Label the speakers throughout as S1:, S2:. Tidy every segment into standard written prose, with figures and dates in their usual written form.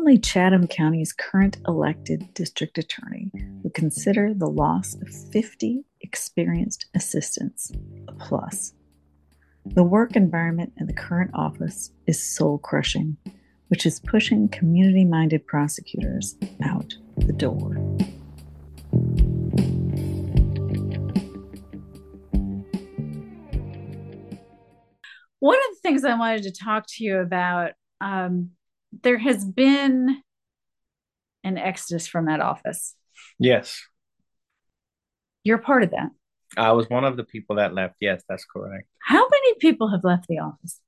S1: only Chatham County's current elected district attorney would consider the loss of 50 experienced assistants a plus. The work environment in the current office is soul-crushing, which is pushing community-minded prosecutors out the door. One of the things I wanted to talk to you about, there has been an exodus from that office.
S2: Yes,
S1: You're part of that.
S2: I was one of the people that left. Yes, that's correct.
S1: How many people have left the office?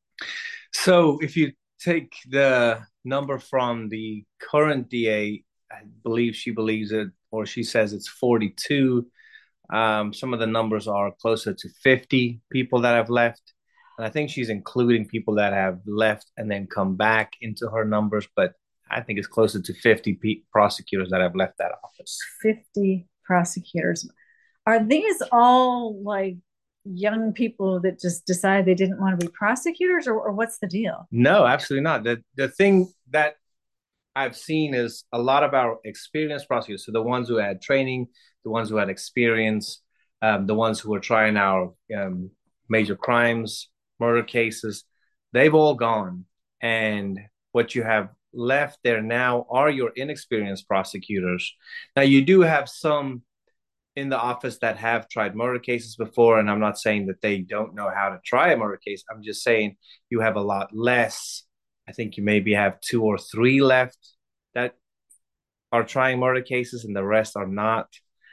S2: So if you take the number from the current DA, I believe she believes it, or she says it's 42. Some of the numbers are closer to 50 people that have left. And I think she's including people that have left and then come back into her numbers. But I think it's closer to 50 prosecutors that have left that office.
S1: 50 prosecutors. Are these all like young people that just decided they didn't want to be prosecutors, or what's the deal?
S2: No, absolutely not. The thing that I've seen is a lot of our experienced prosecutors. So the ones who had training, the ones who had experience, the ones who were trying our major crimes, murder cases, they've all gone. And what you have left there now are your inexperienced prosecutors. Now, you do have some in the office that have tried murder cases before, and I'm not saying that they don't know how to try a murder case. I'm just saying you have a lot less. I think you maybe have 2 or 3 left that are trying murder cases, and the rest are not.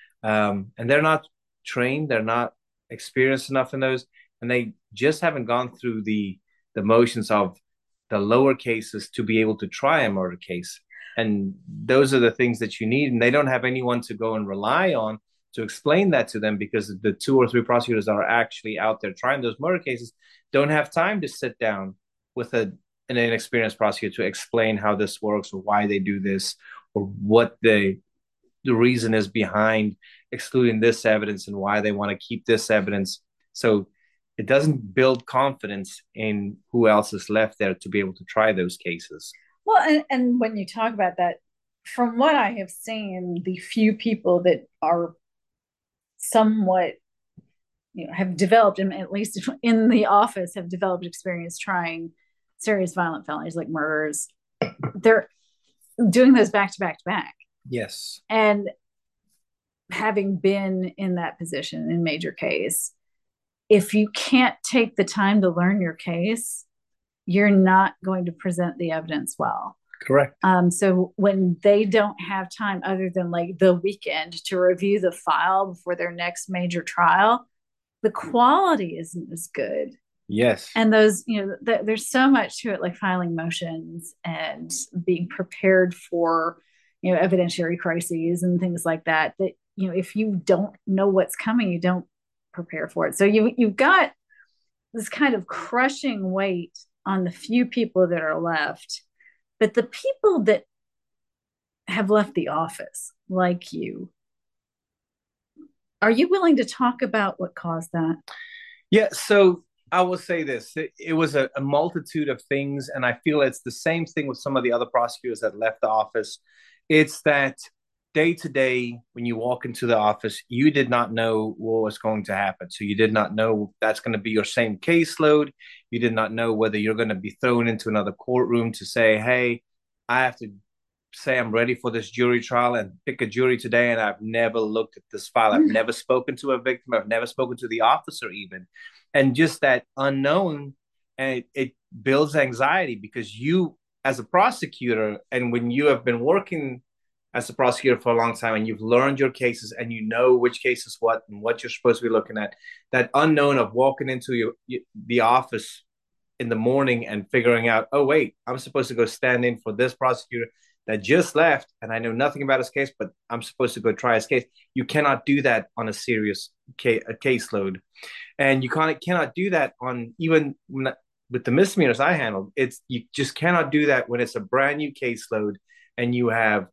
S2: And they're not trained, they're not experienced enough in those, and they just haven't gone through the motions of the lower cases to be able to try a murder case. And those are the things that you need, and they don't have anyone to go and rely on to explain that to them, because the 2 or 3 prosecutors that are actually out there trying those murder cases don't have time to sit down with an inexperienced prosecutor to explain how this works, or why they do this, or what the reason is behind excluding this evidence and why they want to keep this evidence. So it doesn't build confidence in who else is left there to be able to try those cases.
S1: Well, and when you talk about that, from what I have seen, the few people that are somewhat, have developed, and at least in the office, have developed experience trying serious violent felonies like murders, they're doing those back to back to back.
S2: Yes.
S1: And having been in that position in major case, if you can't take the time to learn your case, you're not going to present the evidence well.
S2: Correct.
S1: So when they don't have time other than like the weekend to review the file before their next major trial, the quality isn't as good.
S2: Yes.
S1: And those, there's so much to it, like filing motions and being prepared for, evidentiary crises and things like that, if you don't know what's coming, you don't prepare for it. So you've got this kind of crushing weight on the few people that are left. But the people that have left the office, like you, are you willing to talk about what caused that?
S2: Yeah. So I will say this: it was a multitude of things, and I feel it's the same thing with some of the other prosecutors that left the office. It's that day to day, when you walk into the office, you did not know what was going to happen. So you did not know that's going to be your same caseload. You did not know whether you're going to be thrown into another courtroom to say, hey, I have to say I'm ready for this jury trial and pick a jury today. And I've never looked at this file. I've never spoken to a victim. I've never spoken to the officer even. And just that unknown, and it builds anxiety, because you, as a prosecutor, and when you have been working as a prosecutor for a long time and you've learned your cases and you know which case is what and what you're supposed to be looking at, that unknown of walking into the office in the morning and figuring out, oh, wait, I'm supposed to go stand in for this prosecutor that just left and I know nothing about his case, but I'm supposed to go try his case. You cannot do that on a serious caseload. And you cannot do that on even with the misdemeanors I handled. You just cannot do that when it's a brand new caseload and you have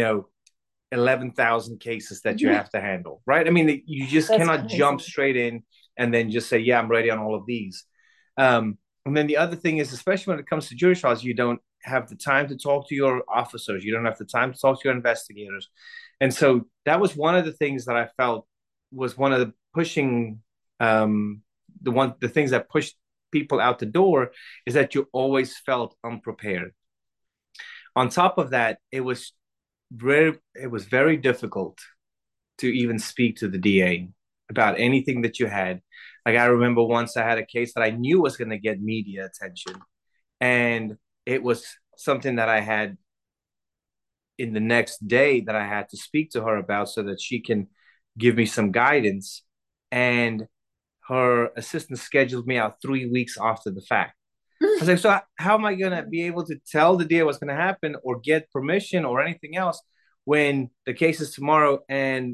S2: 11,000 cases that you have to handle, right? I mean, you just cannot jump straight in and then just say, yeah, I'm ready on all of these. And then the other thing is, especially when it comes to jury trials, you don't have the time to talk to your officers. You don't have the time to talk to your investigators. And so that was one of the things that I felt was one of the pushing the things that pushed people out the door is that you always felt unprepared. On top of that, it was very difficult to even speak to the DA about anything that you had. Like I remember once I had a case that I knew was going to get media attention, and it was something that I had in the next day that I had to speak to her about so that she can give me some guidance. And her assistant scheduled me out 3 weeks after the fact. I was like, so how am I going to be able to tell the DA what's going to happen or get permission or anything else when the case is tomorrow and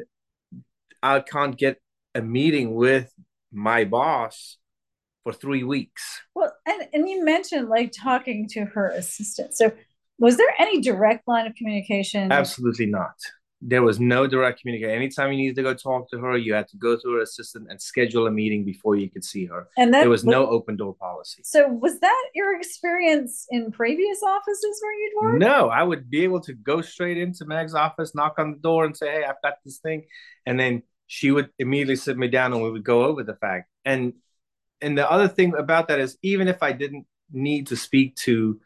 S2: I can't get a meeting with my boss for 3 weeks?
S1: Well, and you mentioned like talking to her assistant. So was there any direct line of communication?
S2: Absolutely not. There was no direct communication. Anytime you needed to go talk to her, you had to go through her assistant and schedule a meeting before you could see her.
S1: And
S2: There
S1: that
S2: was
S1: was
S2: no open door policy.
S1: so was that your experience in previous offices where you'd worked?
S2: No, I would be able to go straight into Meg's office, knock on the door, and say, "Hey, I've got this thing," and then she would immediately sit me down, and we would go over the fact. And the other thing about that is, even if I didn't need to speak to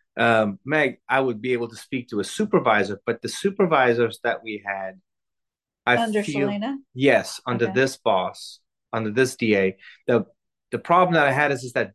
S2: Meg, I would be able to speak to a supervisor. But the supervisors that we had, I
S1: Under
S2: feel,
S1: Shalina?
S2: yes, under
S1: Okay.
S2: this boss, under this DA, the problem that I had is that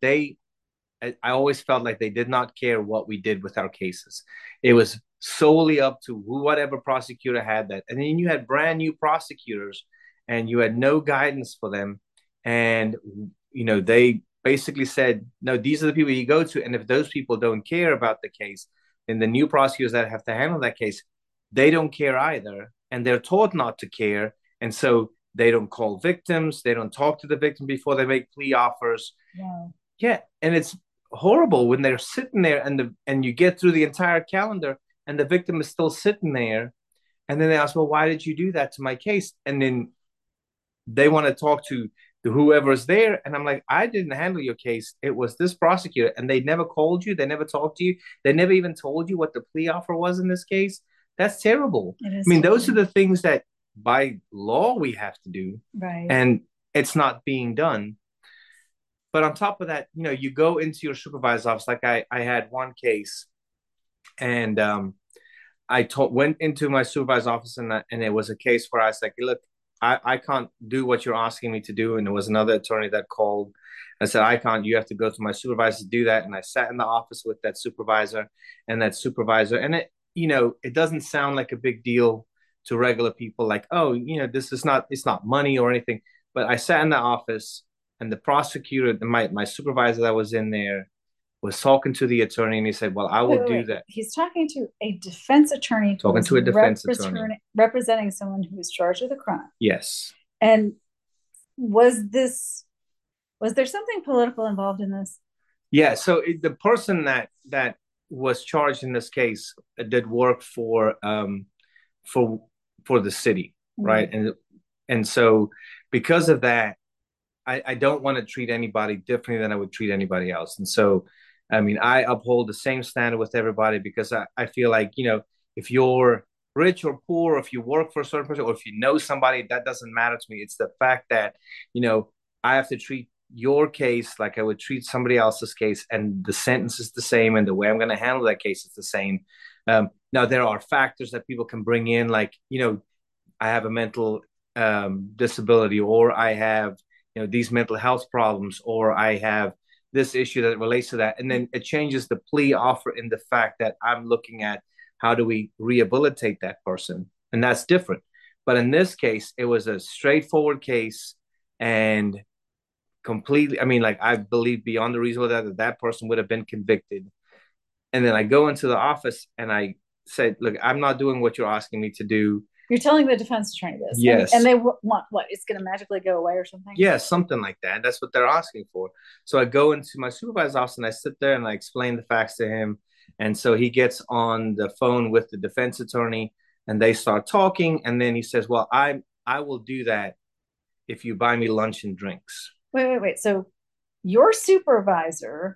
S2: I always felt like they did not care what we did with our cases. It was solely up to whatever prosecutor had that. And then you had brand new prosecutors and you had no guidance for them. And, they basically said, no, these are the people you go to. And if those people don't care about the case, then the new prosecutors that have to handle that case, they don't care either. And they're taught not to care. And so they don't call victims. They don't talk to the victim before they make plea offers.
S1: Yeah.
S2: Yeah. And it's horrible when they're sitting there and you get through the entire calendar and the victim is still sitting there. And then they ask, well, why did you do that to my case? And then they want to talk to whoever's there. And I'm like, I didn't handle your case. It was this prosecutor. And they never called you. They never talked to you. They never even told you what the plea offer was in this case. That's terrible.
S1: It is
S2: I mean, those are
S1: terrible.
S2: the things that by law we have to do.
S1: Right.
S2: And it's not being done. But on top of that, you go into your supervisor's office. Like I had one case, and went into my supervisor's office, and it was a case where I was like, look, I can't do what you're asking me to do. And there was another attorney that called. I said, I can't. You have to go to my supervisor to do that. And I sat in the office with that supervisor, and it doesn't sound like a big deal to regular people, like, oh, it's not money or anything. But I sat in the office, and the prosecutor, my supervisor that was in there, was talking to the attorney, and he said, "Well, I will do that."
S1: He's talking to a defense attorney who
S2: Talking
S1: is
S2: to a defense attorney.
S1: representing someone who is charged with a crime.
S2: Yes.
S1: And was there something political involved in this?
S2: Yeah. So the person that was charged in this case did work for for the city, right? And so because of that, I don't want to treat anybody differently than I would treat anybody else. And so, I mean, I uphold the same standard with everybody because I feel like, if you're rich or poor, or if you work for a certain person, or if you know somebody, that doesn't matter to me. It's the fact that, I have to treat your case like I would treat somebody else's case, and the sentence is the same, and the way I'm going to handle that case is the same. Now, there are factors that people can bring in, like, I have a mental disability, or I have these mental health problems, or I have this issue that relates to that. And then it changes the plea offer in the fact that I'm looking at how do we rehabilitate that person. And that's different. But in this case, it was a straightforward case and completely, I mean, like, I believe beyond the reasonable doubt that person would have been convicted. And then I go into the office and I said, look, I'm not doing what you're asking me to do.
S1: You're telling the defense attorney this.
S2: Yes.
S1: And they want what? It's going to magically go away or something?
S2: Yeah, something like that. That's what they're asking for. So I go into my supervisor's office and I sit there and I explain the facts to him. And so he gets on the phone with the defense attorney and they start talking. And then he says, well, I will do that if you buy me lunch and drinks.
S1: Wait. So your supervisor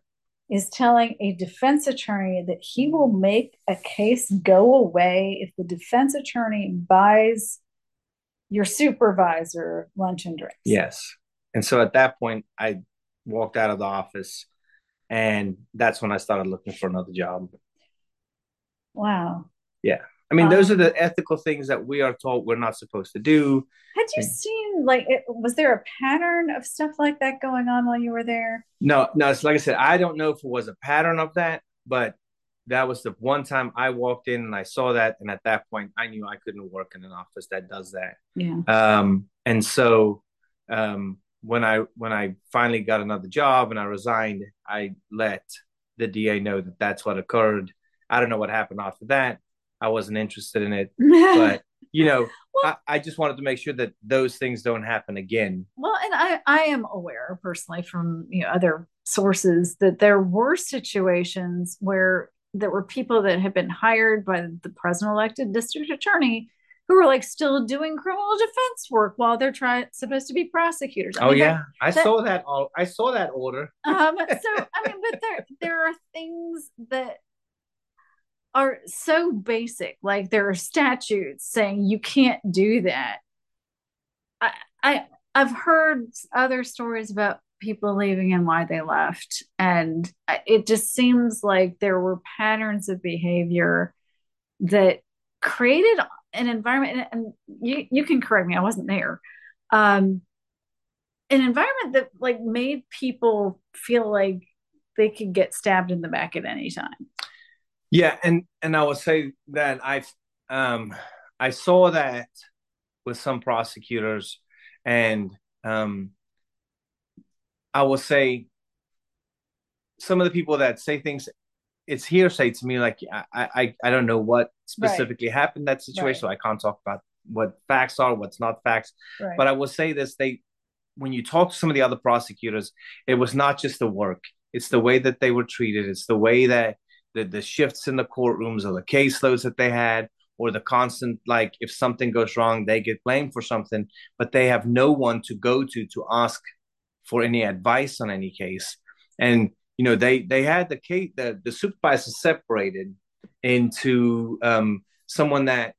S1: is telling a defense attorney that he will make a case go away if the defense attorney buys your supervisor lunch and drinks.
S2: Yes. And so at that point, I walked out of the office, and that's when I started looking for another job.
S1: Wow.
S2: Yeah. I mean, those are the ethical things that we are told we're not supposed to do.
S1: Had you seen, like, was there a pattern of stuff like that going on while you were there?
S2: No, no. It's like I said, I don't know if it was a pattern of that, but that was the one time I walked in and I saw that, and at that point, I knew I couldn't work in an office that does that.
S1: Yeah.
S2: And so when I finally got another job and I resigned, I let the DA know that that's what occurred. I don't know what happened after that. I wasn't interested in it, but well, I just wanted to make sure that those things don't happen again.
S1: Well, and I am aware personally from other sources that there were situations where there were people that had been hired by the president elected district attorney who were like still doing criminal defense work while they're supposed to be prosecutors.
S2: I mean, yeah, I saw that. I saw that order.
S1: So I mean, but there are things that are so basic, like there are statutes saying you can't do that. I, I I've heard other stories about people leaving and why they left, and it just seems like there were patterns of behavior that created an environment. And you can correct me, I wasn't there. Um, an environment that like made people feel like they could get stabbed in the back at any time.
S2: Yeah, and I would say that I saw that with some prosecutors, and I will say some of the people that say things, it's hearsay to me. Like I don't know what specifically happened in that situation, so I can't talk about what facts are, what's not facts. But I will say this: when you talk to some of the other prosecutors, it was not just the work; it's the way that they were treated. It's the way that the shifts in the courtrooms or the caseloads that they had, or the constant, like, if something goes wrong, they get blamed for something, but they have no one to go to ask for any advice on any case. And they had the supervisor separated into someone that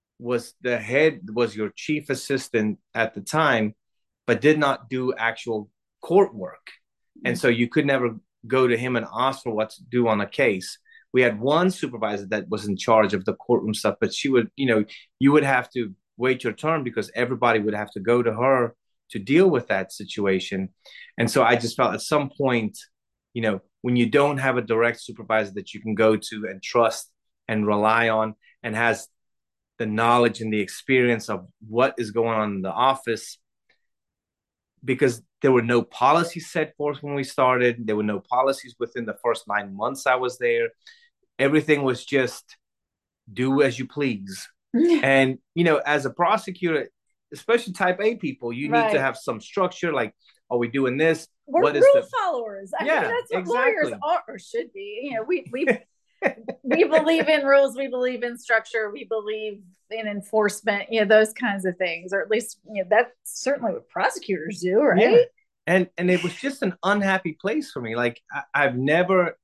S2: was your chief assistant at the time, but did not do actual court work. And so you could never go to him and ask for what to do on a case. We had one supervisor that was in charge of the courtroom stuff, but she would, you would have to wait your turn because everybody would have to go to her to deal with that situation. And so I just felt at some point, when you don't have a direct supervisor that you can go to and trust and rely on and has the knowledge and the experience of what is going on in the office, because there were no policies set forth when we started. There were no policies within the first 9 months I was there. Everything was just do as you please. And, as a prosecutor, especially type A people, you need to have some structure. Like, are we doing this?
S1: We're rule followers. I mean, that's what lawyers are or should be. We we believe in rules. We believe in structure. We believe in enforcement. Those kinds of things, or at least that's certainly what prosecutors do, right? Yeah.
S2: And it was just an unhappy place for me. Like I've never,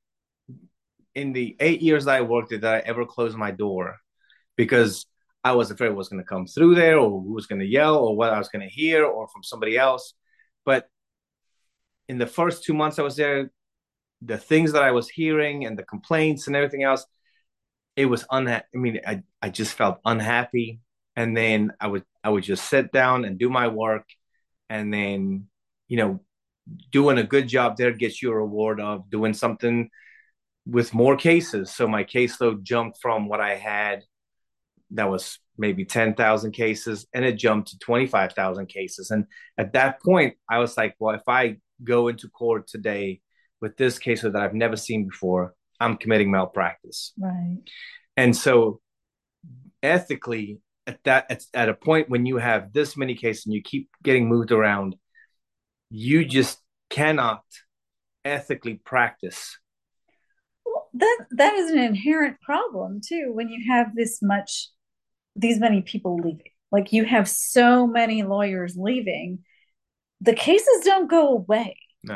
S2: in the 8 years that I worked there, that I ever closed my door because I was afraid what was going to come through there, or who was going to yell, or what I was going to hear, or from somebody else. But in the first 2 months I was there, the things that I was hearing and the complaints and everything else, it was unhappy. I mean, I just felt unhappy. And then I would just sit down and do my work. And then, doing a good job there gets you a reward of doing something with more cases. So my caseload jumped from what I had, that was maybe 10,000 cases, and it jumped to 25,000 cases. And at that point, I was like, well, if I go into court today with this case that I've never seen before, I'm committing malpractice.
S1: Right.
S2: And so ethically, at a point when you have this many cases and you keep getting moved around, you just cannot ethically practice.
S1: Well, that is an inherent problem too when you have these many people leaving. Like, you have so many lawyers leaving, the cases don't go away.
S2: No.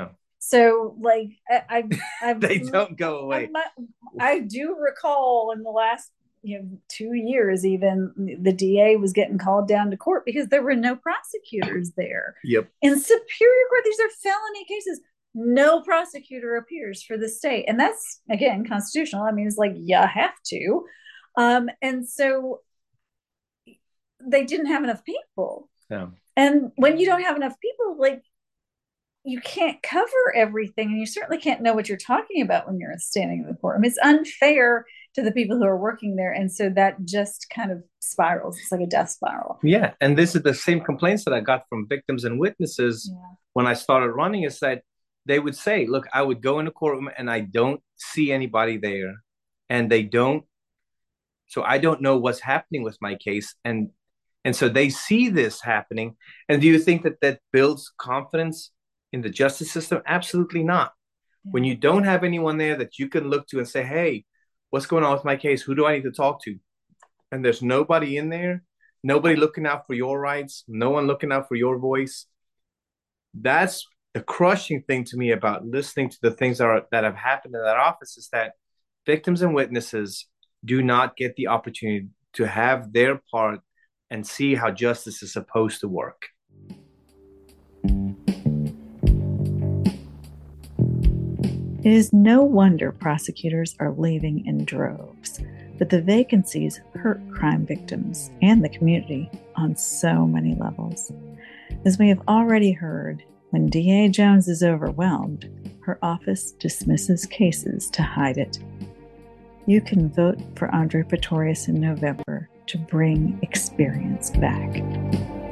S1: So like
S2: They don't go away.
S1: I do recall in the last 2 years, even the DA was getting called down to court because there were no prosecutors there.
S2: Yep.
S1: In Superior Court, these are felony cases. No prosecutor appears for the state, and that's again constitutional. I mean, it's like you have to, and so they didn't have enough people.
S2: Yeah.
S1: And when you don't have enough people, like you can't cover everything, and you certainly can't know what you're talking about when you're standing in the courtroom. It's unfair to the people who are working there, and so that just kind of spirals. It's like a death spiral.
S2: Yeah, and this is the same complaints that I got from victims and witnesses when I started running. Is that they would say, "Look, I would go in the courtroom and I don't see anybody there, and they don't, so I don't know what's happening with my case." And so they see this happening. And do you think that that builds confidence in the justice system? Absolutely not. Yeah. When you don't have anyone there that you can look to and say, hey, what's going on with my case? Who do I need to talk to? And there's nobody in there, nobody looking out for your rights, no one looking out for your voice. That's the crushing thing to me about listening to the things that have happened in that office, is that victims and witnesses do not get the opportunity to have their part and see how justice is supposed to work.
S1: It is no wonder prosecutors are leaving in droves, but the vacancies hurt crime victims and the community on so many levels. As we have already heard, when DA Jones is overwhelmed, her office dismisses cases to hide it. You can vote for Andre Pretorius in November to bring experience back.